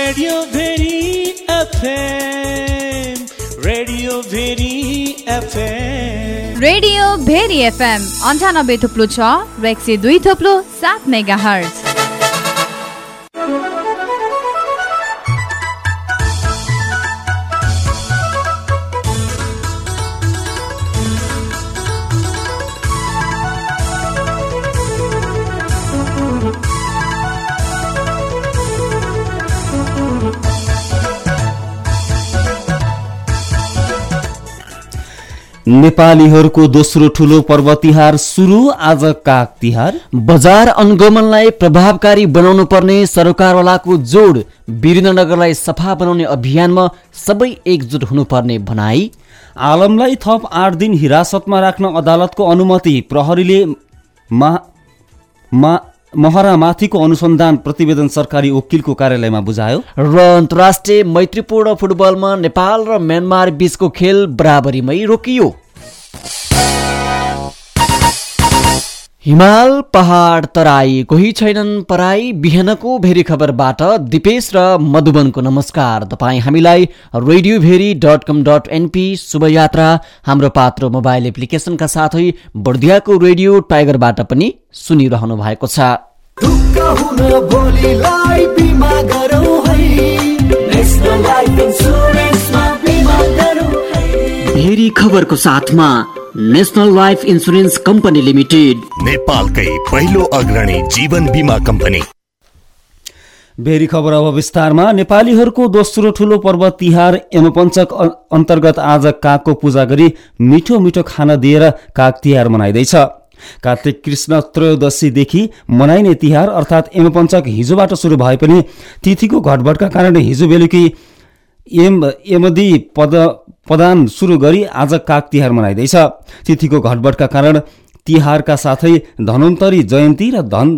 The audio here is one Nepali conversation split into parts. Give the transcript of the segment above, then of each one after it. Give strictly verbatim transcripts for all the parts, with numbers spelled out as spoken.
Radio Bheri FM, radio Bheri FM, radio Bheri FM अन्ठानब्बे थुप्लो छ र एक सय दुई थुप्लो सात मेगा हर्ज। नेपालीहरूको दोस्रो ठूलो पर्व तिहार सुरु आज काग तिहार। बजार अनुगमनलाई प्रभावकारी बनाउनु पर्ने सरकारवालाको जोड। वीरेन्द्रनगरलाई सफा बनाउने अभियानमा सबै एकजुट हुनुपर्ने भनाई। आलमलाई थप आठ दिन हिरासतमा राख्न अदालतको अनुमति। प्रहरीले मा, मा, महरामाथिको अनुसन्धान प्रतिवेदन सरकारी वकिलको कार्यालयमा बुझायो। र अन्तर्राष्ट्रिय मैत्रीपूर्ण फुटबलमा नेपाल र म्यानमार बीचको खेल बराबरीमै रोकियो। हिमाल पहाड तराई कोही छैनन् पराई। बिहानको भेरी खबरबाट दिपेश र मधुबनको नमस्कार। तपाईँ हामीलाई radio Bheri dot com dot NP शुभयात्रा हाम्रो पात्रो मोबाइल एप्लिकेसनका साथै बर्दियाको रेडियो टाइगरबाट पनि सुनिरहनु भएको छ। भेरी खबरको साथमा national life insurance company limited, नेपालकै पहिलो अग्रणी जीवन बीमा कम्पनी। भेरी खबर अब विस्तारमा। नेपालीहरूको दोस्रो ठूलो पर्व तिहार यमपञ्चक अन्तर्गत आज कागको पूजा गरी मिठो मिठो खाना दिएर काग तिहार मनाइँदैछ। कार्तिक कृष्ण त्रयोदशीदेखि मनाइने तिहार अर्थात् यमपञ्चक हिजोबाट सुरु भए पनि तिथिको घटबडका कारण हिजो बेलुकी यम यमदी पद प्रदान सुरु गरी आज काग तिहार मनाइँदैछ। तिथिको घटबडका कारण तिहारका साथै धन्वन्तरी जयन्ती र धन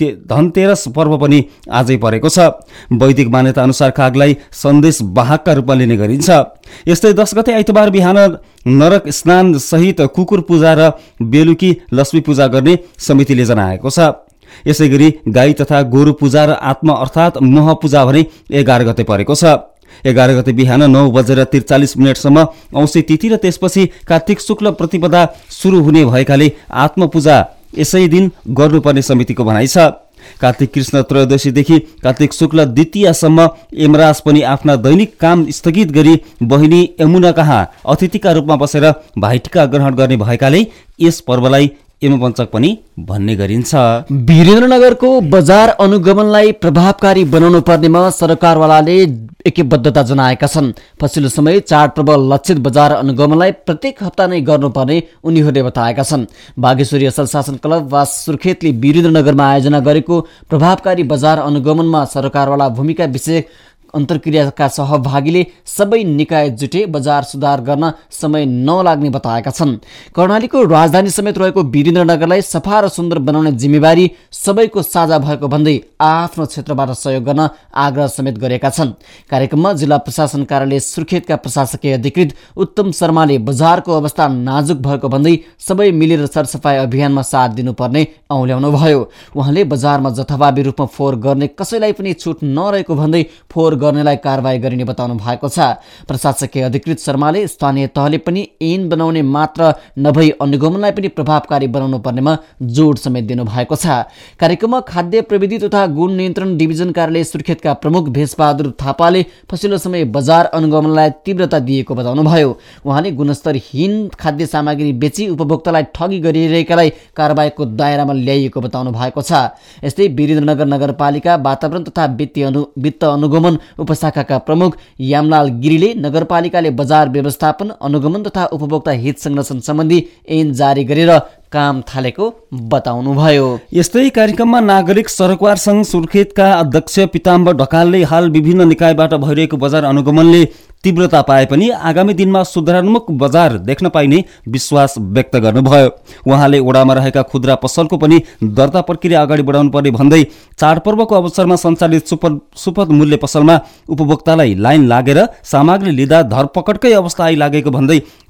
धनतेरस पर्व पनि आजै परेको छ। वैदिक मान्यता अनुसार कागलाई सन्देश वाहकका रूपमा लिने गरिन्छ। यस्तै दस गते आइतबार बिहान नरक स्नान सहित कुकुर पूजा र बेलुकी लक्ष्मी पूजा गर्ने समितिले जनाएको छ। यसै गरी गाई तथा गोरु पूजा र आत्मा अर्थात् मोह पूजा भने एघार गते परेको छ। एघार गते बिहान नौ बजेर त्रिचालिस मिनटसम्म औँसी तिथि र त्यसपछि कार्तिक शुक्ल प्रतिपदा सुरु हुने भएकाले आत्मपूजा यसै दिन गर्नुपर्ने समितिको भनाइ छ। कार्तिक कृष्ण त्रयोदशीदेखि कार्तिक शुक्ल द्वितीयसम्म यमराज पनि आफ्ना दैनिक काम स्थगित गरी बहिनी यमुना कहाँ अतिथिका रूपमा बसेर भाइटिका ग्रहण गर्ने भएकाले यस पर्वलाई यमपञ्चक पनि भन्ने गरिन्छ। वीरेन्द्रनगरको बजार अनुगमनलाई प्रभावकारी बनाउनु पर्नेमा सरकारवालाले एकबद्धता जनाएका छन्। पछिल्लो समय चाडपर्व लक्षित बजार अनुगमनलाई प्रत्येक हप्ता नै गर्नुपर्ने उनीहरूले बताएका छन्। बागेश्वरी असल शासन क्लब वा सुर्खेतले वीरेन्द्रनगरमा आयोजना गरेको प्रभावकारी बजार अनुगमनमा सरकारवाला भूमिका विषय अन्तर्क्रियाका सहभागीले सबै निकाय जुटे बजार सुधार गर्न समय नलाग्ने बताएका छन्। कर्णालीको राजधानी समेत रहेको वीरेन्द्रनगरलाई सफा र सुन्दर बनाउने जिम्मेवारी सबैको साझा भएको भन्दै आफ्नो क्षेत्रबाट सहयोग गर्न आग्रह समेत गरेका छन्। कार्यक्रममा जिल्ला प्रशासन कार्यालय सुर्खेतका प्रशासकीय अधिकृत उत्तम शर्माले बजारको अवस्था नाजुक भएको भन्दै सबै मिलेर सरसफाई अभियानमा साथ दिनुपर्ने औल्याउनु भयो। उहाँले बजारमा जथाभावी रूपमा फोहोर गर्ने कसैलाई पनि छुट नरहेको भन्दै फोहोर गर्नेलाई कारबाही गरिने बताउनु भएको छ। प्रशासकीय अधिकृत शर्माले स्थानीय तहले पनि ऐन बनाउने मात्र नभई अनुगमनलाई पनि प्रभावकारी बनाउनु पर्नेमा जोड समेत दिनु भएको छ। कार्यक्रममा खाद्य प्रविधि तथा गुण नियन्त्रण डिभिजन कार्यालय सुर्खेतका प्रमुख भेषबहादुर थापाले पछिल्लो समय बजार अनुगमनलाई तीव्रता दिएको बताउनुभयो। उहाँले गुणस्तरहीन खाद्य सामग्री बेची उपभोक्तालाई ठगी गरिरहेकालाई कारबाहीको दायरामा ल्याइएको बताउनु भएको छ। यस्तै वीरेन्द्रनगर नगरपालिका वातावरण तथा वित्तीय अनु वित्त अनुगमन उपशाखाका प्रमुख यामलाल गिरीले नगरपालिकाले बजार व्यवस्थापन अनुगमन तथा उपभोक्ता हित संरक्षण सम्बन्धी ऐन जारी गरेर काम थालेको बताउनुभयो। यस्तै कार्यक्रममा नागरिक सरकार संघ सुर्खेतका अध्यक्ष पिताम्बर ढकालले हाल विभिन्न निकायबाट भइरहेको बजार अनुगमनले तीव्रता पाए पनि आगामी दिनमा सुधारात्मक बजार देख्न पाइने विश्वास व्यक्त गर्नुभयो। उहाँले ओडामा रहेका खुद्रा पसलको पनि दर्ता प्रक्रिया अगाडि बढाउनु पर्ने भन्दै चाडपर्वको अवसरमा सञ्चालित सुपथ सुपथ मूल्य पसलमा उपभोक्तालाई लाइन लागेर सामग्री लिँदा धरपकडकै अवस्था आइलागेको भन्दै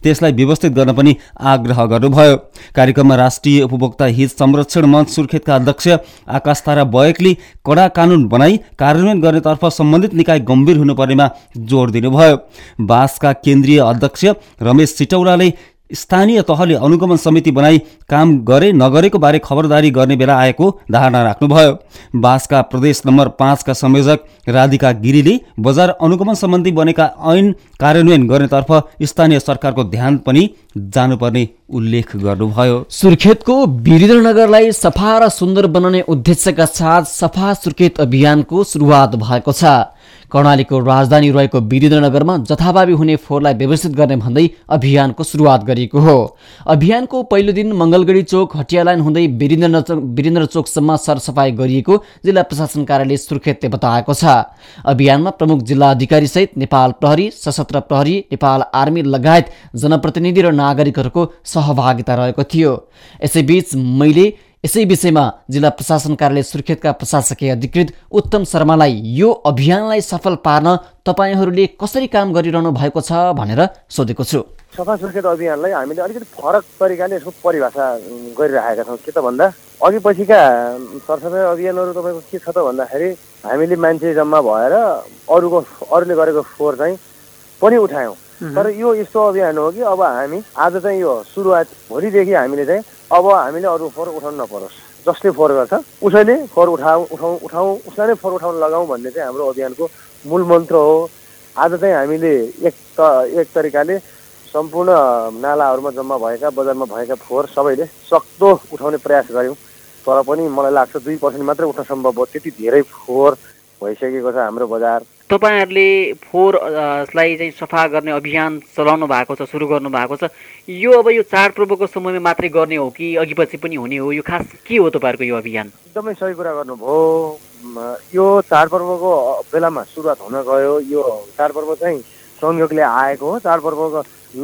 त्यसलाई व्यवस्थित गर्न पनि आग्रह गर्नुभयो। कार्यक्रममा राष्ट्रिय उपभोक्ता हित संरक्षण मञ्च सुर्खेतका अध्यक्ष आकाश तारा बयकले कडा कानुन बनाई कार्यान्वयन गर्नेतर्फ सम्बन्धित निकाय गम्भीर हुनुपर्नेमा जोड दिनुभयो। बासका केन्द्रीय अध्यक्ष रमेश सिटौलाले स्थानीय तहले अनुगमन समिति बनाई काम गरे नगरेको बारे खबरदारी गर्ने बेला आएको धारणा राख्नुभयो। बासका प्रदेश नम्बर पाँचका संयोजक राधिका गिरीले बजार अनुगमन सम्बन्धी बनेका ऐन कार्यान्वयन गर्नेतर्फ स्थानीय सरकारको ध्यान पनि जानुपर्ने उल्लेख गर्नुभयो। सुर्खेतको वीरेन्द्रनगरलाई सफा र सुन्दर बनाउने उद्देश्यका साथ सफा सुर्खेत अभियानको सुरुवात भएको छ। कर्णालीको राजधानी रहेको वीरेन्द्रनगरमा जथाभावी हुने फोहोरलाई व्यवस्थित गर्ने भन्दै अभियानको सुरुवात गरिएको हो। अभियानको पहिलो दिन मंगलगढी चोक हटिया लाइन हुँदै वीरेन्द्र वीरेन्द्र चोकसम्म सरसफाई गरिएको जिल्ला प्रशासन कार्यालय सुर्खेतले बताएको छ। अभियानमा प्रमुख जिल्ला अधिकारी सहित नेपाल प्रहरी, सशस्त्र प्रहरी, नेपाल आर्मी लगायत जनप्रतिनिधि र नागरिकहरूको सहभागिता रहेको थियो। यसैबीच मैले यसै विषयमा जिल्ला प्रशासन कार्यालय सुर्खेतका प्रशासकीय अधिकृत उत्तम शर्मालाई यो अभियानलाई सफल पार्न तपाईहरूले कसरी काम गरिरहनु भएको छ भनेर सोधेको छु। सफा सुर्खेत अभियानलाई हामीले अलिकति फरक तरिकाले यसको परिभाषा गरिरहेका छौँ। के त भन्दा अघि पछिका सरसफाइ अभियानहरू तपाईँको के छ त भन्दाखेरि हामीले मान्छे जम्मा भएर अरूको अरूले गरेको फोहोर चाहिँ पनि उठायौँ। तर यो यस्तो अभियान हो कि अब हामी आज चाहिँ यो सुरुवात भोलिदेखि हामीले चाहिँ अब हामीले अरू फोहोर उठाउनु नपरोस्, जसले फोहोर गर्छ उसैले फोहोर उठाउ उठाउँ उठाउँ उसलाई नै फोहोर उठाउन लगाउँ भन्ने चाहिँ हाम्रो अभियानको मूल मन्त्र हो। आज चाहिँ हामीले एक त एक तरिकाले सम्पूर्ण नालाहरूमा जम्मा भएका बजारमा भएका फोहोर सबैले सक्दो उठाउने प्रयास गऱ्यौँ। तर पनि मलाई लाग्छ दुई पर्सेन्ट मात्रै उठ्न सम्भव भयो। त्यति धेरै फोहोर भइसकेको छ हाम्रो बजार। तपाईँहरूले फोहोरलाई चाहिँ सफा गर्ने अभियान चलाउनु भएको छ, सुरु गर्नु भएको छ। यो अब यो चाडपर्वको समयमा मात्रै गर्ने हो कि अघि पछि पनि हुने हो? यो खास के हो तपाईँहरूको यो अभियान? एकदमै सही कुरा गर्नुभयो। यो चाडपर्वको बेलामा सुरुवात हुन गयो। यो चाडपर्व चाहिँ संयोगले आएको हो। चाडपर्वको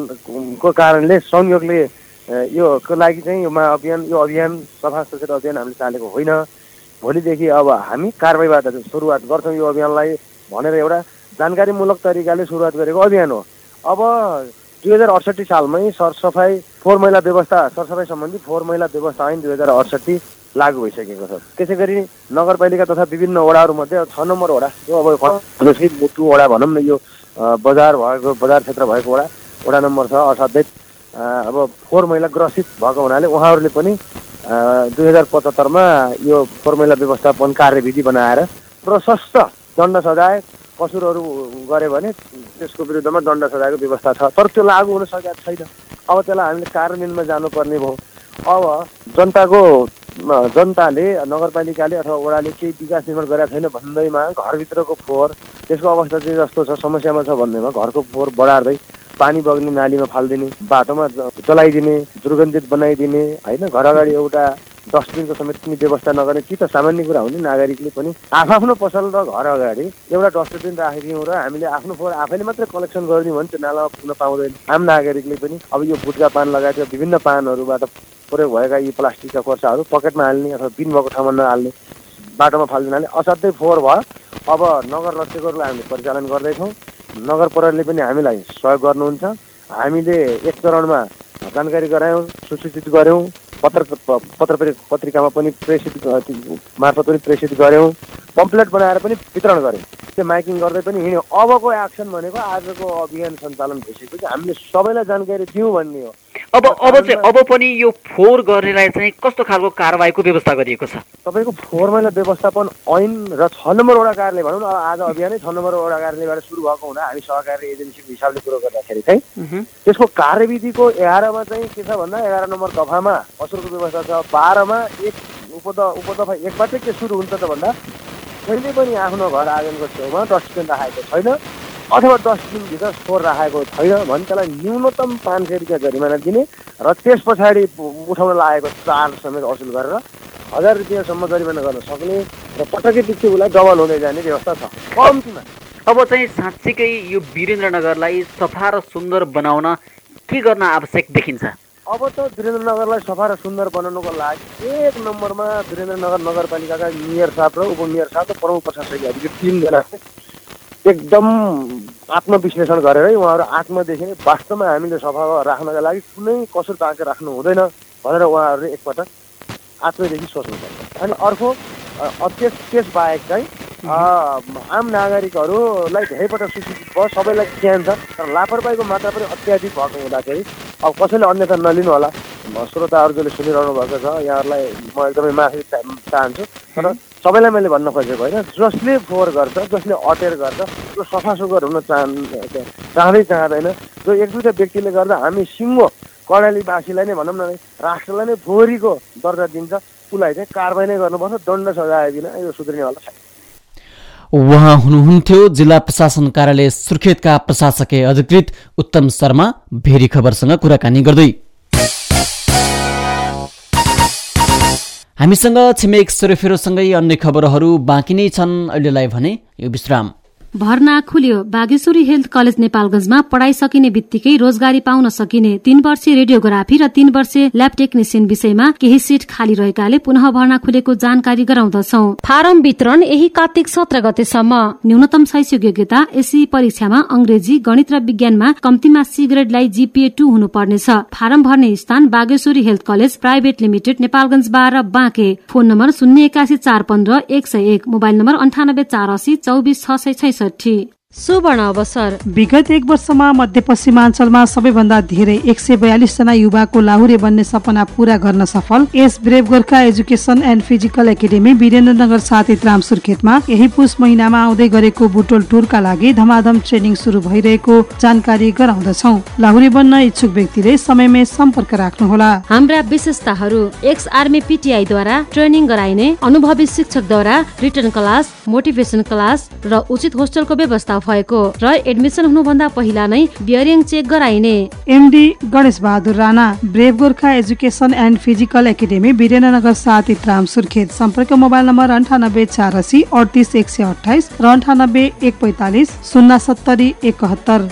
को कारणले संयोगले यो को लागि चाहिँ यो अभियान यो अभियान सफा सुर्खेत अभियान हामीले चालेको होइन। भोलिदेखि अब हामी कारबाहीबाट सुरुवात गर्छौँ यो अभियानलाई भनेर एउटा जानकारीमूलक तरिकाले सुरुवात गरेको अभियान हो। अब दुई हजार अडसठी सालमै सरसफाइ फोहोर मैला व्यवस्था सरसफाइ सम्बन्धी फोहोर मैला व्यवस्था ऐन दुई हजार अडसठी लागू भइसकेको छ। त्यसै गरी नगरपालिका तथा विभिन्न वडाहरूमध्ये छ नम्बर वडा यो अब मुटु वडा भनौँ न, यो बजार भएको बजार क्षेत्र भएको वडा वडा नम्बर छ। असाध्यै अब फोहोर मैला ग्रसित भएको हुनाले उहाँहरूले पनि दुई हजार पचहत्तरमा यो फोहोर मैला व्यवस्थापन कार्यविधि बनाएर प्रशस्त दण्ड सजाय कसुरहरू गऱ्यो भने त्यसको विरुद्धमा दण्ड सजायको व्यवस्था छ। तर त्यो लागू हुन सकेको छैन। अब त्यसलाई हामीले कार्यान्वयनमा जानुपर्ने भयो। अब जनताको जनताले नगरपालिकाले अथवा वडाले केही विकास निर्माण गरेका छैन भन्दैमा घरभित्रको फोहोर त्यसको अवस्था चाहिँ जस्तो छ समस्यामा छ भन्दैमा घरको फोहोर बढार्दै पानी बग्ने नालीमा फालिदिने, बाटोमा चलाइदिने, दुर्गन्धित बनाइदिने होइन। घर अगाडि एउटा डस्टबिनको समेत पनि व्यवस्था नगर्ने कि त सामान्य कुरा हो नि। नागरिकले पनि आफ्नो पसल र घर अगाडि एउटा डस्टबिन राखिदिउँ र हामीले आफ्नो फोहोर आफैले मात्रै कलेक्सन गरिदिउँ भने त्यो नालामा पुग्न पाउँदैन। आम नागरिकले पनि अब यो गुटखा पान लगायत विभिन्न पानहरूबाट प्रयोग भएका यी प्लास्टिकका कोर्साहरू पकेटमा हाल्ने अथवा बिन भएको ठाउँमा नहाल्ने, बाटोमा फालिदिनाले असाध्यै फोहोर भयो। अब नगर रक्षकहरूलाई हामीले परिचालन गर्दैछौँ। नगर प्रहरीले पनि हामीलाई सहयोग गर्नुहुन्छ। हामीले एक चरणमा जानकारी गरायौँ, सूचित गऱ्यौँ, पत्र पत्र पत्रिकामा पनि प्रेषित मार्फत पनि प्रेषित गऱ्यौँ, पम्पलेट बनाएर पनि वितरण गऱ्यौँ। त्यो माइकिङ गर्दै पनि हिँड्यो। अबको एक्सन भनेको आजको अभियान सञ्चालन भइसकेपछि हामीले सबैलाई जानकारी दिउँ भन्ने हो। अब अब चाहिँ अब पनि यो फोहोर गर्नेलाई चाहिँ कस्तो खालको कारबाहीको व्यवस्था गरिएको छ? तपाईँको फोहोर मैला व्यवस्थापन ऐन र छ नम्बर वडा कार्यालय भनौँ न, आज अभियानै छ नम्बर वडा कार्यालयबाट सुरु भएको हुँदा हामी सहकारी एजेन्सीको हिसाबले कुरो गर्दाखेरि चाहिँ त्यसको कार्यविधिको एघारमा चाहिँ के छ भन्दा एघार नम्बर दफामा असुरको व्यवस्था छ। बाह्रमा एक उपद उपदफा एकबाटै के सुरु हुन्छ त भन्दा कहिले पनि आफ्नो घर आँगनको छेउमा डस्टबिन राखेको छैन अथवा डस्टबिनभित्र फोहोर राखेको छैन भने त्यसलाई न्यूनतम पाँच सय रुपियाँ जरिमाना दिने र त्यस पछाडि उठाउन लागेको चार्ज समेत असुल गरेर हजार रुपियाँसम्म जरिमाना गर्न सक्ने र पटकै पछि उसलाई डबल हुँदै जाने व्यवस्था छ कम्तीमा। अब चाहिँ साँच्चीकै यो वीरेन्द्रनगरलाई सफा र सुन्दर बनाउन के गर्न आवश्यक देखिन्छ? अब त वीरेन्द्रनगरलाई सफा र सुन्दर बनाउनको लागि एक नम्बरमा वीरेन्द्रनगर नगरपालिकाका मेयर साहब र उपमेयर साहब र प्रमुख प्रशासकीय अधिकारी तिनजना एकदम आत्मविश्लेषण गरेरै उहाँहरू आत्मदेखि नै वास्तवमा हामीले सफा राख्नका लागि कुनै कसुर बाँकी राख्नु हुँदैन भनेर उहाँहरूले एकपटक आत्मदेखि सोच्नुपर्छ। अनि अर्को त्यस त्यस बाहेक चाहिँ आम नागरिकहरूलाई धेरैपटक सूचित भयो, सबैलाई ज्ञान छ, तर लापरवाहीको मात्रा पनि अत्याधिक भएको हुँदाखेरि अब कसैले अन्यथा नलिनु होला। श्रोताहरू जसले सुनिरहनु भएको छ यहाँहरूलाई म एकदमै माफी चाहन्छु, तर सबैलाई मैले भन्न खोजेको होइन। जसले फोहोर गर्छ, जसले अटेर गर्छ, जो सफा सुग्घर हुन चाहन् चाहँदै चाहँदैन, जो एक दुईवटा व्यक्तिले गर्दा हामी सिङ्गो कर्णालीवासीलाई नै भनौँ न राष्ट्रलाई नै फोहोरीको दर्जा दिन्छ, उसलाई चाहिँ कारबाही नै गर्नुपर्छ, दण्ड सजाय बिना यो सुध्रिनेवाला छैन। उहाँ हुनुहुन्थ्यो जिल्ला प्रशासन कार्यालय सुर्खेतका प्रशासकीय अधिकृत उत्तम शर्मा भेरी खबरसँग कुराकानी गर्दै। हामीसँग छिमेक सेरोफेरोसँगै अन्य खबरहरू बाँकी नै छन्। अहिलेलाई भने यो विश्राम। भर्ना खुल्यो। बागेश्वरी हेल्थ कलेज नेपालगञ्जमा पढाइ सकिने बित्तिकै रोजगारी पाउन सकिने तीन वर्षीय रेडियोग्राफी र तीन वर्षीय ल्याब टेक्निसियन विषयमा केही सिट खाली रहेकाले पुनः भर्ना खुलेको जानकारी गराउँदछौ। फारम वितरण यही कार्तिक सत्र गतेसम्म। न्यूनतम शैक्षिक योग्यता एसई परीक्षामा अंग्रेजी, गणित र विज्ञानमा कम्तीमा सी ग्रेडलाई जीपीए टू हुनुपर्नेछ। फारम भर्ने स्थान Bageshwari health college private limited Nepalgunj बाह्र बाँके। फोन नम्बर शून्य एकासी चार पन्ध्र एक सय एक, मोबाइल नम्बर अन्ठानब्बे चार असी चौबिस छ सय छैसठी। सुवर्ण अवसर। विगत एक वर्षमा मध्यपश्चिमाञ्चलमा सबैभन्दा धेरै एक सय बयालिस जना युवाको लाहुरे बन्ने सपना पूरा गर्न सफल S brave Gorkha education and physical academy Birendranagar सात इतराम सुर्खेतमा यही पुष महिनामा आउँदै गरेको बुटोल टुरका लागि धमाधम ट्रेनिङ सुरु भइरहेको जानकारी गराउँदछौ। लाहुरे बन्न इच्छुक व्यक्तिले समयमै सम्पर्क राख्नुहोला। हाम्रा विशेषताहरू: एक्स आर्मी पीटीआईद्वारा ट्रेनिङ गराइने, अनुभवी शिक्षकद्वारा रिटर्न क्लास, मोटिभेसन क्लास र उचित होस्टेलको व्यवस्था भएको र एडमिसन हुनुभन्दा पहिला नै बियरिङ चेक गराइने। MD Ganesh Bahadur Rana, brave Gorkha education and physical academy Birendranagar सात इतराम सुर्खेत। सम्पर्क मोबाइल नम्बर अन्ठानब्बे चार असी अडतिस एक सय अठाइस र अन्ठानब्बे एक पैँतालिस शून्य सत्तरी एकहत्तर।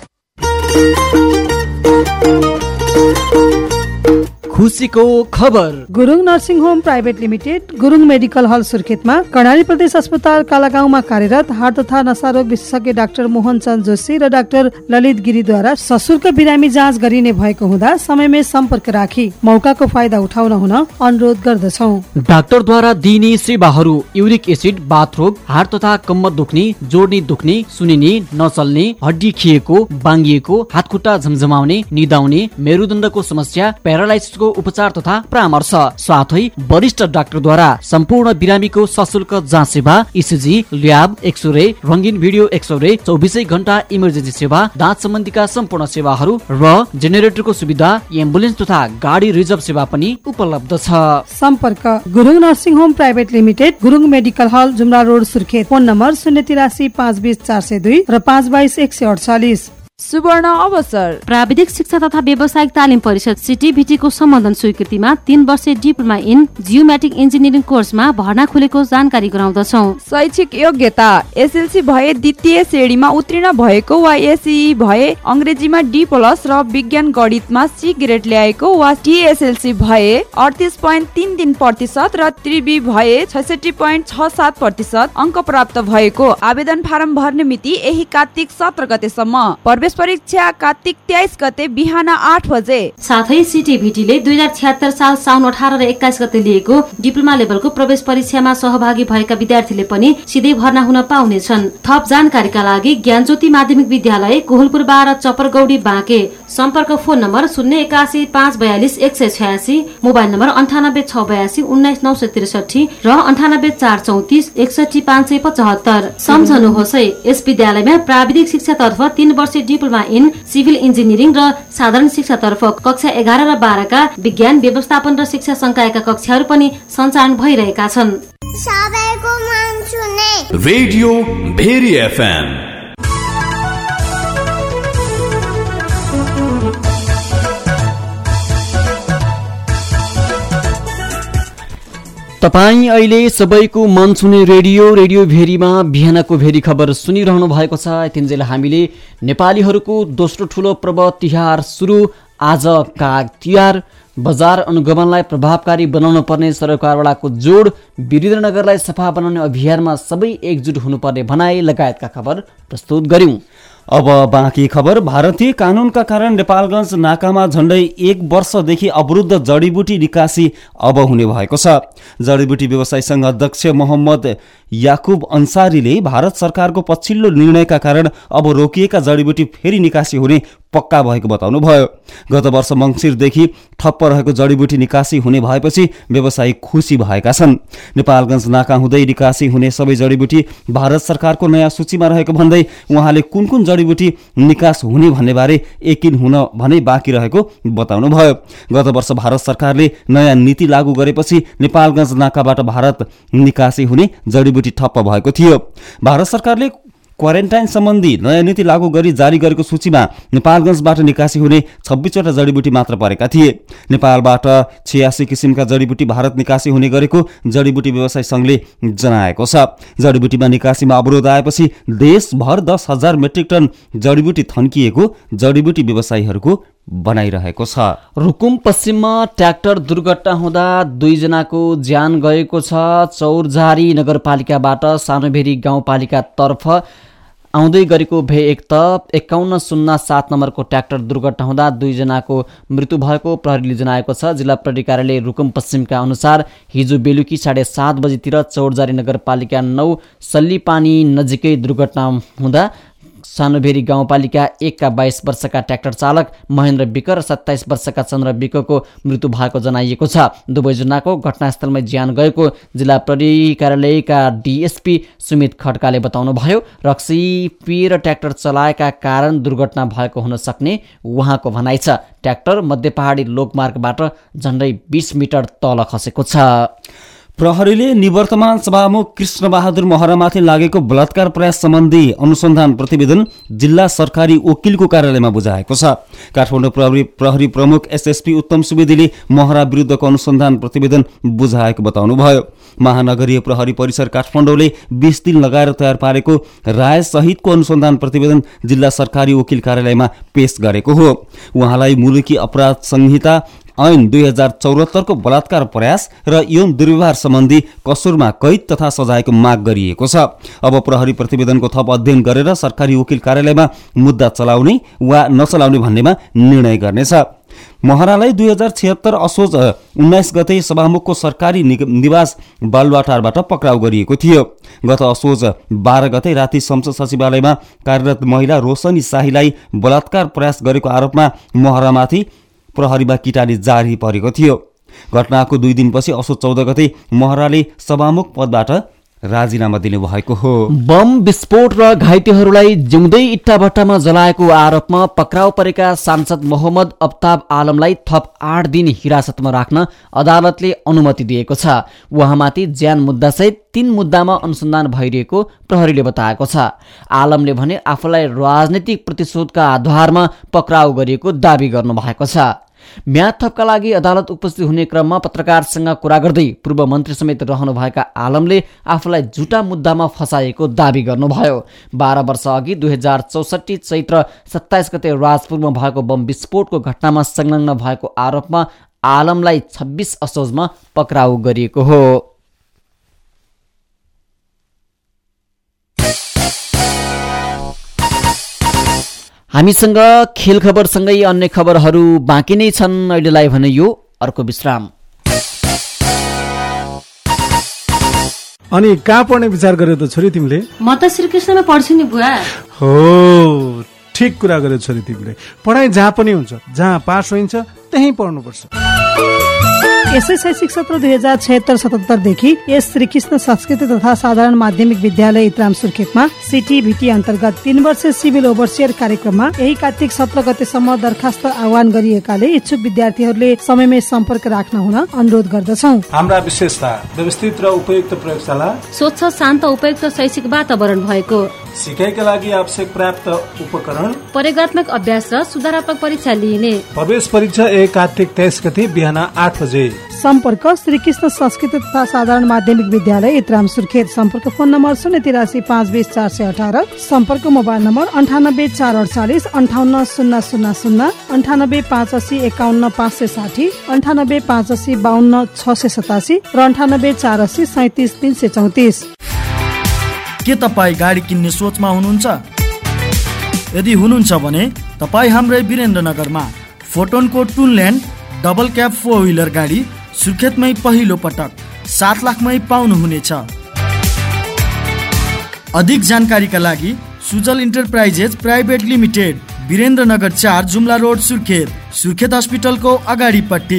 खुसीको खबर। Gurung nursing home private limited, Gurung medical hall सुर्खेतमा, कर्णाली प्रदेश अस्पताल कालागाउँमा कार्यरत हार्ट तथा नसारोग विशेषज्ञ डाक्टर मोहन चन्द जोशी र डाक्टर ललित गिरीद्वारा सशुल्क बिरामी जाँच गरिने भएको हुँदा समयमै सम्पर्क राखी मौकाको फाइदा उठाउन हुन अनुरोध गर्दछौ। डाक्टरद्वारा दिइने सेवाहरू: युरिक एसिड, बाथरोग, हार्ट तथा कम्मर दुख्ने, जोड्नी दुख्ने, सुनिने, नचल्ने, हड्डी खिएको, बाङ्गिएको, हातखुट्टा झमझमाउने, निदाउने, मेरुदण्डको समस्या, प्यारालाइसिसको उपचार तथा परामर्श, साथै वरिष्ठ डाक्टरद्वारा सम्पूर्ण बिरामीको सशुल्क जाँच सेवा, इसिजी, ल्याब, एक्सरे, रंगीन भिडियो एक्सरे, चौबिसै घण्टा इमर्जेन्सी सेवा, दाँत सम्बन्धीका सम्पूर्ण सेवाहरू र जेनेरेटरको सुविधा, एम्बुलेन्स तथा गाडी रिजर्भ सेवा पनि उपलब्ध छ। सम्पर्क: Gurung nursing home private limited, Gurung medical hall, Jumla road Surkhet. Phone number शून्य तिरासी पाँच बिस चार सय दुई र पाँच बाइस एक सय अडचालिस। सुवर्ण अवसर। प्राविधिक शिक्षा तथा व्यावसायिक तालिम परिषद सीटीभीटी को सम्बन्धन स्वीकृतिमा तीन वर्षीय डिप्लोमा इन जियोमेट्रिक इन्जिनियरिङ कोर्समा भर्ना खुलेको जानकारी गराउँदछौ। शैक्षिक योग्यता: एसएलसी भए द्वितीय श्रेणीमा उत्तीर्ण भएको वा एसई भए अंग्रेजीमा डी प्लस र विज्ञान गणितमा सी ग्रेड ल्याएको वा टीएसएलसी भए अडतिस पोइन्ट तीन तीन प्रतिशत र त्रिबी भए छैसठी पोइन्ट छ सात प्रतिशत अंक प्राप्त भएको। आवेदन फारम भर्ने मिति यही कार्तिक सत्र गतेसम्म। प्रवेश परीक्षा कार्तिक तेइस गते बिहान आठ बजे। साथै सीटीभीटीले दुई हजार छिहत्तर साल साउन अठार र एक्काइस गते लिएको डिप्लोमा लेभलको प्रवेश परीक्षामा सहभागी भएका विद्यार्थीले पनि सिधै भर्ना हुन पाउनेछन्। थप जानकारीका लागि ज्ञानज्योति माध्यमिक विद्यालय कोहलपुर बाह्र चपरगौडी बाँके। सम्पर्क: फोन नम्बर शून्य एकासी पाँच बयालिस एक सय छयासी, मोबाइल नम्बर अन्ठानब्बे छ बयासी उन्नाइस नौ सय त्रिसठी र अन्ठानब्बे चार चौतिस एकसठी पाँच सय पचहत्तर। सम्झनुहोस् है, यस विद्यालयमा प्राविधिक शिक्षातर्फ तीन वर्ष डिप्लोमा इन सिभिल इन्जिनियरिङ र साधारण शिक्षातर्फ कक्षा एघार र बाह्रका विज्ञान, व्यवस्थापन र शिक्षा संकायका कक्षाहरू पनि सञ्चालन भइरहेका छन्। Radio Bheri FM. तपाईँ अहिले सबैको मन छुने रेडियो रेडियो भेरीमा बिहानको भेरी खबर सुनिरहनु भएको छ। यतिन्जेल हामीले नेपालीहरूको दोस्रो ठुलो पर्व तिहार सुरु, आज काग तिहार, बजार अनुगमनलाई प्रभावकारी बनाउन पर्ने सरकारवालाको जोड, वीरेन्द्रनगरलाई सफा बनाउने अभियानमा सबै एकजुट हुनुपर्ने भनाई लगायतका खबर प्रस्तुत गर्यौं। अब बाँकी खबर। भारतीय कानुनका कारण नेपालगञ्ज नाकामा झण्डै एक वर्षदेखि अवरुद्ध जडीबुटी निकासी अब हुने भएको छ। जडीबुटी व्यवसाय संघ अध्यक्ष मोहम्मद याकुब अन्सारीले भारत सरकारको पछिल्लो निर्णयका कारण अब रोकिएका जडीबुटी फेरि निकासी हुने पक्का भएको बताउनु भयो। गत वर्ष मङ्सिरदेखि ठप्प रहेको जडीबुटी निकासी हुने भएपछि व्यवसायी खुसी भएका छन्। नेपालगञ्ज नाका हुँदै निकासी हुने सबै जडीबुटी भारत सरकारको नयाँ सूचीमा रहेको भन्दै उहाँले कुन कुन जडीबुटी निकास हुने भन्ने बारे यकिन हुन भने बाँकी रहेको बताउनु भयो। गत वर्ष भारत सरकारले नयाँ नीति लागू गरेपछि नेपालगञ्ज नाकाबाट भारत निकासी हुने जडीबुटी ठप्प भएको थियो। भारत सरकारले क्वारेन्टाइन सम्बन्धी नयाँ नीति लागू गरी जारी गरेको सूचीमा नेपालगञ्जबाट निकासी हुने छब्बीसवटा जडीबुटी मात्र परेका थिए। नेपालबाट छियासी किसिमका जडीबुटी भारत निकासी हुने गरेको जडीबुटी व्यवसाय संघले जनाएको छ। जडीबुटीमा निकासीमा अवरोध आएपछि देशभर दस हजार मेट्रिक टन जडीबुटी थन्किएको जडीबुटी व्यवसायीहरूको बनाइरहेको छ। रुकुम पश्चिममा ट्र्याक्टर दुर्घटना हुँदा दुईजनाको ज्यान गएको छ। चौरझारी नगरपालिकाबाट सानोभेरी गाउँपालिकातर्फ आउँदै गरेको भे एक त एकाउन्न शून्य सात नम्बरको ट्र्याक्टर दुर्घटना हुँदा दुईजनाको मृत्यु भएको प्रहरीले जनाएको छ। जिल्ला प्रहरी कार्यालय रुकुम पश्चिमका अनुसार हिजो बेलुकी साढे सात बजीतिर चौरझारी नगरपालिका नौ सल्लीपानी नजिकै दुर्घटना हुँदा सानोभेरी गाउँपालिका एकका बाइस वर्षका ट्र्याक्टर चालक महेन्द्र विक र सत्ताइस वर्षका चन्द्र विकको मृत्यु भएको जनाइएको छ। दुवैजनाको घटनास्थलमै ज्यान गएको जिल्ला प्रहरी कार्यालयका डिएसपी सुमित खड्काले बताउनुभयो। रक्सी पिएर ट्र्याक्टर चलाएका कारण दुर्घटना भएको हुन सक्ने उहाँको भनाइ छ। ट्र्याक्टर मध्य पहाडी लोकमार्गबाट झन्डै बीस मिटर तल खसेको छ। प्रहरीले निवर्तमान सभामुख कृष्ण बहादुर महरामाथि लागेको बलात्कार प्रयास सम्बन्धी अनुसन्धान प्रतिवेदन जिल्ला सरकारी वकिलको कार्यालयमा बुझाएको छ। काठमाडौँ प्रहरी प्रहरी प्रमुख एसएसपी उत्तम सुवेदीले महरा विरुद्धको अनुसन्धान प्रतिवेदन बुझाएको बताउनुभयो। महानगरीय प्रहरी परिसर काठमाडौँले बीस दिन लगाएर तयार पारेको राय सहितको अनुसन्धान प्रतिवेदन जिल्ला सरकारी वकिल कार्यालयमा पेश गरेको हो। उहाँलाई मुलुकी अपराध संहिता ऐन दुई हजार चौहत्तरको बलात्कार प्रयास र यौन दुर्व्यवहार सम्बन्धी कसुरमा कैद तथा सजायको माग गरिएको छ। अब प्रहरी प्रतिवेदनको थप अध्ययन गरेर सरकारी वकिल कार्यालयमा मुद्दा चलाउने वा नचलाउने भन्नेमा निर्णय गर्नेछ। महरालाई दुई हजार छिहत्तर असोज उन्नाइस गते सभामुखको सरकारी निवास बालुवाटारबाट पक्राउ गरिएको थियो। गत असोज बाह्र गते राति संसद सचिवालयमा कार्यरत महिला रोशनी शाहीलाई बलात्कार प्रयास गरेको आरोपमा महरामाथि प्रहरीमा किटानी जारी परेको थियो। घटनाको दुई दिनपछि असोज चौध गते महराले सभामुख पदबाट राजीनामा दिनुभएको हो। बम विस्फोट र घाइतेहरूलाई जिउँदै इट्टाभट्टामा जलाएको आरोपमा पक्राउ परेका सांसद मोहम्मद अफ्ताब आलमलाई थप आठ दिन हिरासतमा राख्न अदालतले अनुमति दिएको छ। उहाँमाथि ज्यान मुद्दासहित तीन मुद्दामा अनुसन्धान भइरहेको प्रहरीले बताएको छ। आलमले भने आफूलाई राजनीतिक प्रतिशोधका आधारमा पक्राउ गरिएको दावी गर्नुभएको छ। म्याद थपका लागि अदालत उपस्थित हुने क्रममा पत्रकारसँग कुरा गर्दै पूर्व मन्त्री समेत रहनुभएका आलमले आफूलाई झुटा मुद्दामा फसाएको दावी गर्नुभयो। बाह्र वर्ष अघि दुई हजार चौसठी चैत्र सत्ताइस गते राजपुरमा भएको बम विस्फोटको घटनामा संलग्न भएको आरोपमा आलमलाई छब्बीस असोजमा पक्राउ गरिएको हो। हामीसँग खेल खबरसँगै अन्य खबरहरू बाँकी नै छन्। अहिलेलाई भने यो अर्को विश्राम। अनि कहाँ पढ्ने विचार गर्यो त छोरी तिमीले? म त श्रीकृष्णमा पढ्छु नि बुवा। हो, ठिक कुरा गर्यो छोरी तिमीले। पढाइ जहाँ पनि हुन्छ, जहाँ पास होइन्छ त्यहीँ पढ्नुपर्छ। यसै शैक्षिक सत्र दुई हजार छयत्तर सतहत्तरदेखि यस श्रीकृष्ण संस्कृत तथा साधारण माध्यमिक विद्यालय इतराम सुर्खेतमा सिटिभिटी अन्तर्गत तीन वर्ष सिभिल ओभरसियर कार्यक्रममा यही कार्तिक सत्र गतेसम्म दरखास्त आह्वान गरिएकाले इच्छुक विद्यार्थीहरूले समयमै सम्पर्क राख्न हुन अनुरोध गर्दछौ। हाम्रा विशेषता व्यवस्थित र उपयुक्त प्रयोगशाला, स्वच्छ शान्त उपयुक्त शैक्षिक वातावरण भएको, सिकाइका लागि आवश्यक प्राप्त उपकरण, प्रयोगात्मक अभ्यास र सुधारात्मक परीक्षा लिइने। प्रवेश परीक्षा एक कार्तिक तेइस गते बिहान आठ बजे। सम्पर्क श्रीकृष्ण संस्कृत तथा साधारण माध्यमिक विद्यालय इतराम सुर्खेत। सम्पर्क फोन नम्बर शून्य तिरासी पाँच बिस चार सय अठार। सम्पर्क मोबाइल नम्बर अन्ठानब्बे चार अडचालिस अन्ठाउन्न शून्य शून्य शून्य, अन्ठानब्बे पाँच असी एकाउन्न पाँच सय साठी, अन्ठानब्बे पाँच असी बाहन्न छ सय सतासी र अन्ठानब्बे चार असी सैतिस तिन सय चौतिस। के तपाईँ गाडी किन्ने सोचमा हुनुहुन्छ? यदि हुनुहुन्छ भने तपाईँ हाम्रै वीरेन्द्रनगरमा फोटोनको Tunland double cab four wheeler गाडी सुर्खेतमै पहिलो पटक सात लाखमै पाउनुहुनेछ। अधिक जानकारीका लागि Sujal enterprises private limited, Birendranagar चार, जुम्ला रोड, सुर्खेत, सुर्खेत हस्पिटलको अगाडिपट्टि।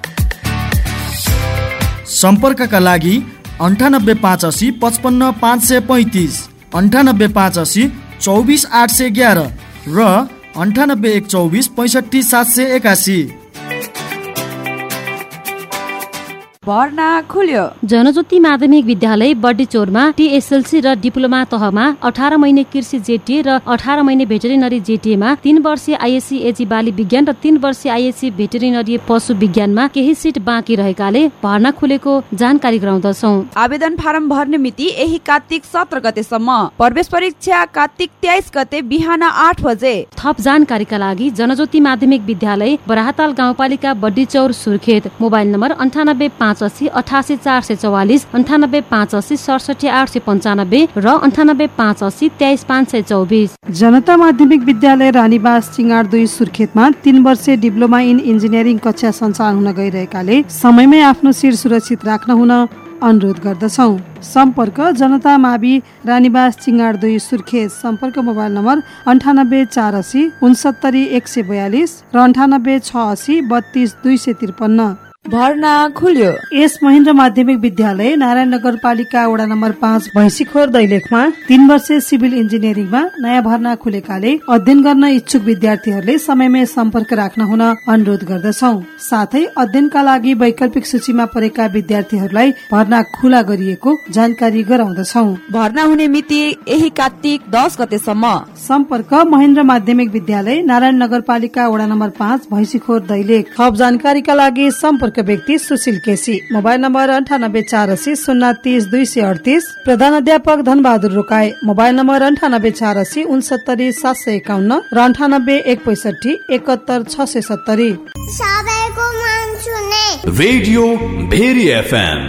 सम्पर्कका लागि अन्ठानब्बे पाँच असी पचपन्न पाँच सय पैँतिस, अन्ठानब्बे पाँच असी चौबिस आठ सय एघार र अन्ठानब्बे एक चौबिस पैँसठी सात सय एकासी। भर्ना खुल्यो। जनज्योति माध्यमिक विद्यालय बर्डीचौरमा टीएसएलसी र डिप्लोमा तहमा अठार महिने कृषि जेटीए र अठार महिने भेटेरिनरी जेटीएमा तीन वर्षीय आइएससी एजी बाली विज्ञान र तीन वर्षीय आइएससी भेटेरिनरी पशु विज्ञानमा केही सिट बाँकी रहेकाले भर्ना खुलेको जानकारी गराउँदछौँ। आवेदन फारम भर्ने मिति यही कार्तिक सत्र गतेसम्म। प्रवेश परीक्षा कार्तिक तेइस गते बिहान आठ बजे। थप जानकारीका लागि जनज्योति माध्यमिक विद्यालय बराहताल गाउँपालिका बर्डीचौर सुर्खेत। मोबाइल नम्बर अन्ठानब्बे पाँच असी अठासी चार सय चौवालिस, अन्ठानब्बे पाँच असी सडसठी आठ सय पन्चानब्बे र अन्ठानब्बे पाँच असी तेइस पाँच सय चौबिस। जनता माध्यमिक विद्यालय रानीबास चिङाड दुई सुर्खेतमा तीन वर्षीय डिप्लोमा इन इन्जिनियरिङ कक्षा सञ्चालन हुन गइरहेकाले समयमै आफ्नो सिट सुरक्षित राख्न हुन अनुरोध गर्दछौ। सम्पर्क जनता मावि रानीबास चिङाड दुई सुर्खेत। सम्पर्क मोबाइल नम्बर अन्ठानब्बे चार असी उनसत्तरी एक सय बयालिस र अन्ठानब्बे छ असी बत्तीस दुई सय त्रिपन्न। भर्ना खुल्यो। एस महेन्द्र माध्यमिक विद्यालय नारायण नगरपालिका वडा नम्बर पाँच भैँसीखोर दैलेखमा तीन वर्षीय सिभिल इन्जिनियरिङमा नयाँ भर्ना खुलेकाले अध्ययन गर्न इच्छुक विद्यार्थीहरूले समयमै सम्पर्क राख्न हुन अनुरोध गर्दछौ। साथै अध्ययनका लागि वैकल्पिक सूचीमा परेका विद्यार्थीहरूलाई भर्ना खुला गरिएको जानकारी गराउँदछौ। भर्ना हुने मिति यही कार्तिक दस गतेसम्म। सम्पर्क महेन्द्र माध्यमिक विद्यालय नारायण नगरपालिका वडा नम्बर पाँच भैँसीखोर दैलेख। थप जानकारीका लागि सम्पर्क व्यक्ति सुशील केसी। मोबाइल नम्बर अन्ठानब्बे चार असी शून्य तीस दुई सय अडतिस। प्रधान अध्यापक धनबहादुर रोकाए। मोबाइल नम्बर अन्ठानब्बे चार असी उनसत्तरी सात सय एकाउन्न र अन्ठानब्बे एक पैसठी एकहत्तर छ सय सत्तरी। Radio Bheri FM.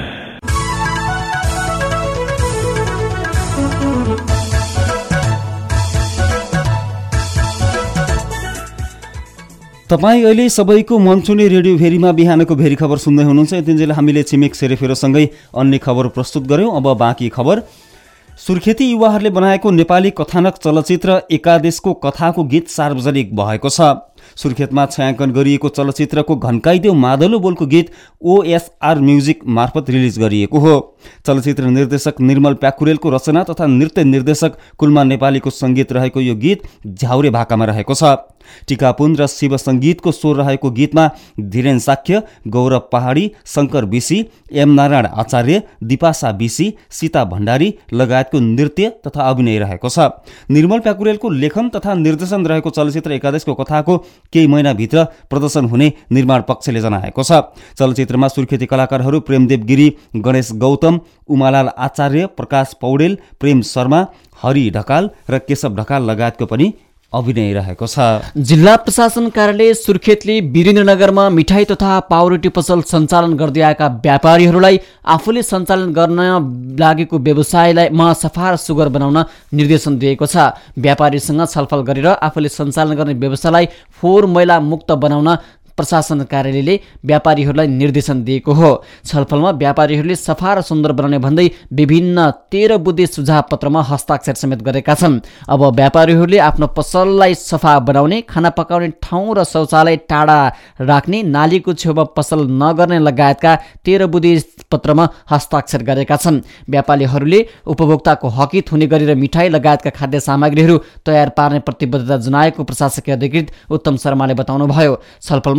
तपाईँ अहिले सबैको मन छुने रेडियो भेरीमा बिहानको भेरी खबर सुन्दै हुनुहुन्छ। यतिन्जेल हामीले छिमेक सेरेफेरोसँगै अन्य खबर प्रस्तुत गर्यौं। अब बाँकी खबर। सुर्खेती युवाहरूले बनाएको नेपाली कथानक चलचित्र एकादेशको कथाको गीत सार्वजनिक भएको छ। सुर्खेतमा छायाङ्कन गरिएको चलचित्रको घन्काइदेऊ मादलो बोलको गीत ओएसआर म्युजिक मार्फत रिलिज गरिएको हो। चलचित्र निर्देशक निर्मल प्याकुरेलको रचना तथा नृत्य निर्देशक कुलमा नेपालीको सङ्गीत रहेको यो गीत झ्याउरे भाकामा रहेको छ। टिकापुन र शिव सङ्गीतको स्वर रहेको गीतमा धीरेन साक्य, गौरव पहाडी, शङ्कर बिसी, एम नारायण आचार्य, दिपासा बिसी, सीता भण्डारी लगायतको नृत्य तथा अभिनय रहेको छ। निर्मल प्याकुरेलको लेखन तथा निर्देशन रहेको चलचित्र एकादेशको कथाको केही महिनाभित्र प्रदर्शन हुने निर्माण पक्षले जनाएको छ। चलचित्रमा सुर्खेती कलाकारहरू प्रेमदेव गिरी, गणेश गौतम, उमालाल आचार्य, प्रकाश पौडेल, प्रेम शर्मा, हरि ढकाल र केशव ढकाल लगायतको पनि अभिनय रहेको छ। जिल्ला प्रशासन कार्यालय सुर्खेतले वीरेन्द्रनगरमा मिठाई तथा पाउरोटी पसल सञ्चालन गर्दै आएका व्यापारीहरूलाई आफूले सञ्चालन गर्न लागेको व्यवसायलाई म सफा र सुगर बनाउन निर्देशन दिएको छ। व्यापारीसँग छलफल गरेर आफूले सञ्चालन गर्ने व्यवसायलाई फोहोर मैला मुक्त बनाउन प्रशासन कार्यालयले व्यापारीहरूलाई निर्देशन दिएको हो। छलफलमा व्यापारीहरूले सफा र सुन्दर बनाउने भन्दै विभिन्न तेह्र बुद्धे सुझाव पत्रमा हस्ताक्षर समेत गरेका छन्। अब व्यापारीहरूले आफ्नो पसललाई सफा बनाउने, खाना पकाउने ठाउँ र शौचालय टाढा राख्ने, नालीको छेउमा पसल नगर्ने लगायतका तेह्र बुद्धे पत्रमा हस्ताक्षर गरेका छन्। व्यापारीहरूले उपभोक्ताको हकित हुने गरेर मिठाई लगायतका खाद्य सामग्रीहरू तयार पार्ने प्रतिबद्धता जनाएको प्रशासकीय अधिकृत उत्तम शर्माले बताउनुभयो। छलफलमा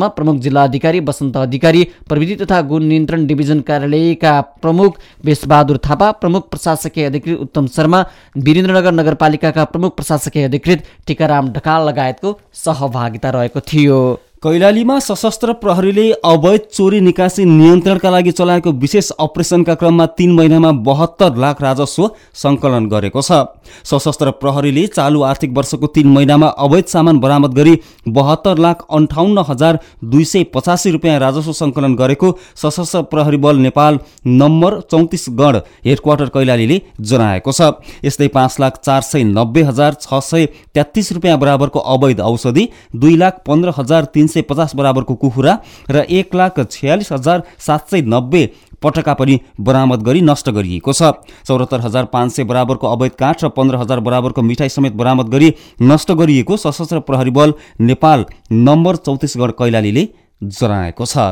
कार्यक्रममा प्रमुख जिल्ला अधिकारी वसन्त अधिकारी, प्रविधि तथा गुण नियन्त्रण डिभिजन कार्यालयका प्रमुख बेसबहादुर थापा, प्रमुख प्रशासकीय अधिकृत उत्तम शर्मा, वीरेन्द्रनगर नगरपालिकाका प्रमुख प्रशासकीय अधिकृत टीकाराम ढकाल लगायतको सहभागिता रहेको थियो। कैलालीमा सशस्त्र प्रहरीले अवैध चोरी निकासी नियन्त्रणका लागि चलाएको विशेष अपरेसनका क्रममा तीन महिनामा बहत्तर लाख राजस्व सङ्कलन गरेको छ। सशस्त्र प्रहरीले चालु आर्थिक वर्षको तीन महिनामा अवैध सामान बरामद गरी बहत्तर लाख अन्ठाउन्न हजार दुई सय पचासी रुपियाँ राजस्व सङ्कलन गरेको सशस्त्र प्रहरी बल नेपाल नम्बर चौतिस गढ हेडक्वार्टर कैलालीले जनाएको छ। यस्तै पाँच लाख चार सय नब्बे हजार छ सय तेत्तिस रुपियाँ बराबरको अवैध औषधि, दुई लाख पन्ध्र हजार तीन सय पचास बराबरको कुखुरा र एक लाख छयालिस हजार सात सय नब्बे पटका पनि बरामद गरी नष्ट गरिएको छ। चौहत्तर हजार पाँच सय बराबरको अवैध काठ र पन्ध्र हजार बराबरको मिठाई समेत बरामद गरी नष्ट गरिएको सशस्त्र प्रहरी बल नेपाल नम्बर चौतिस गढ कैलालीले जनाएको छ।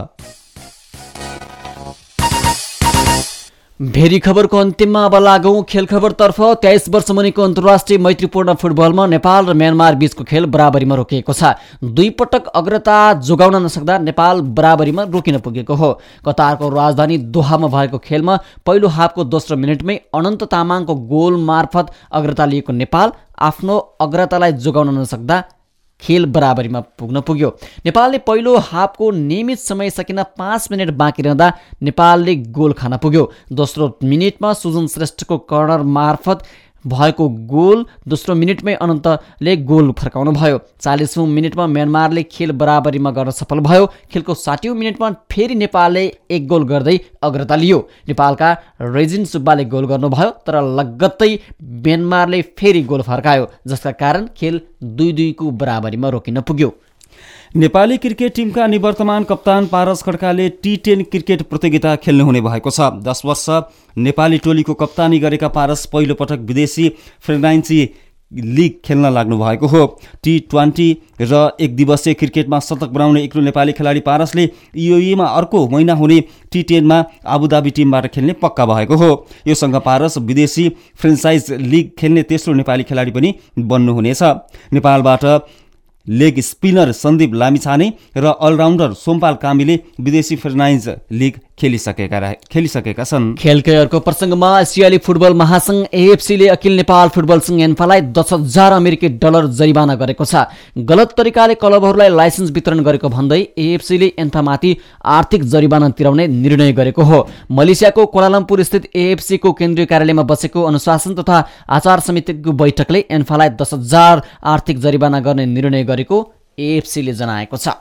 भेरी खबरको अन्तिममा अब लागौं खेल खबरतर्फ। तेइस वर्ष मुनिको अन्तर्राष्ट्रिय मैत्रीपूर्ण फुटबलमा नेपाल र म्यानमार बीचको खेल बराबरीमा रोकिएको छ। दुई पटक अग्रता जोगाउन नसक्दा नेपाल बराबरीमा रोकिन पुगेको हो। कतारको राजधानी दोहामा भएको खेलमा पहिलो हाफको दोस्रो मिनटमै अनन्त तामाङको गोल मार्फत अग्रता लिएको नेपाल आफ्नो अग्रतालाई जोगाउन नसक्दा खेल बराबरीमा पुग्न पुग्यो। नेपालले पहिलो हाफको नियमित समय सकिन पाँच मिनट बाँकी रहँदा नेपालले गोल खान पुग्यो। दोस्रो मिनटमा सुजन श्रेष्ठको कर्नर मार्फत भएको गोल दोस्रो मिनटमै अनन्तले गोल फर्काउनु भयो। चालिसौँ मिनटमा म्यानमारले खेल बराबरीमा गर्न सफल भयो। खेलको साठौँ मिनटमा फेरि नेपालले एक गोल गर्दै अग्रता लियो। नेपालका रेजिन सुब्बाले गोल गर्नुभयो, तर लगत्तै म्यानमारले फेरि गोल फर्कायो, जसका कारण खेल दुई दुईको बराबरीमा रोकिन पुग्यो। नेपाली क्रिकेट टिमका निवर्तमान कप्तान पारस खड्काले टी टेन क्रिकेट प्रतियोगिता खेल्नु हुने भएको छ। दस वर्ष नेपाली टोलीको कप्तानी गरेका पारस पहिलो पटक विदेशी फ्रेन्चाइजी लिग खेल्न लाग्नु भएको हो। टी ट्वेन्टी र एक दिवसीय क्रिकेटमा शतक बनाउने एक्लो नेपाली खेलाडी पारसले युएईमा अर्को महिना हुने टी टेनमा आबुधाबी टिमबाट खेल्ने पक्का भएको हो। योसँग पारस विदेशी फ्रेन्चाइज लिग खेल्ने तेस्रो नेपाली खेलाडी पनि बन्नुहुनेछ। नेपालबाट लेग स्पिनर सन्दीप लामिछाने र अलराउन्डर सोमपाल कामीले विदेशी फ्रेन्चाइज लिग खेलिसकेका खेलिसकेका छन्। खेलकै अर्को प्रसङ्गमा एसियाली फुटबल महासङ्घ एएफसीले अखिल नेपाल फुटबल सङ्घ एन्फालाई दस हजार अमेरिकी डलर जरिवाना गरेको छ। गलत तरिकाले क्लबहरूलाई लाइसेन्स वितरण गरेको भन्दै एएफसीले एन्फामाथि आर्थिक जरिवाना तिराउने निर्णय गरेको हो। मलेसियाको कोलालम्पुर स्थित एएफसीको केन्द्रीय कार्यालयमा बसेको अनुशासन तथा आचार समितिको बैठकले एन्फालाई दस हजार आर्थिक जरिवाना गर्ने निर्णय गरेको एएफसीले जनाएको छ।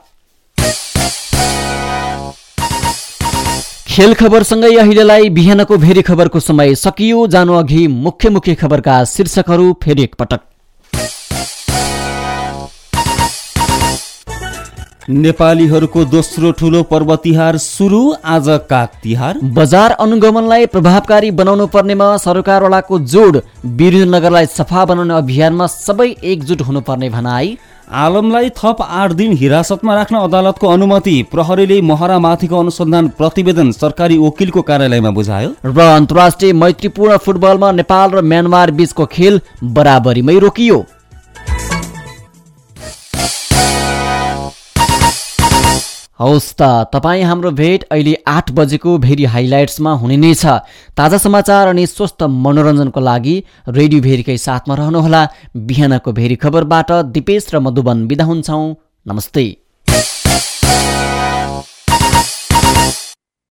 खेल खबरसँगै अहिलेलाई बिहानको भेरी खबरको समय सकियो। जानु अघि मुख्य मुख्य खबरका शीर्षकहरू फेरि एकपटक। नेपालीहरूको दोस्रो ठुलो पर्व तिहार सुरु, आज काग तिहार। बजार अनुगमनलाई प्रभावकारी बनाउनु पर्नेमा सरकारवालाको जोड, वीरेन्द्रनगरलाई सफा बनाउने अभियानमा सबै एकजुट हुनुपर्ने भनाई। आलमलाई थप आठ दिन हिरासतमा राख्न अदालतको अनुमति, प्रहरीले महरामाथिको अनुसन्धान प्रतिवेदन सरकारी वकिलको कार्यालयमा बुझायो। र अन्तर्राष्ट्रिय मैत्रीपूर्ण फुटबलमा नेपाल र म्यानमार बीचको खेल बराबरीमै रोकियो। हौस् त, तपाईँ हाम्रो भेट अहिले आठ बजेको भेरी हाइलाइट्समा हुने नै छ। ताजा समाचार अनि स्वस्थ मनोरञ्जनको लागि रेडियो भेरीकै साथमा रहनुहोला। बिहानको भेरी खबरबाट दिपेश र मधुबन बिदा हुन्छौँ। नमस्ते।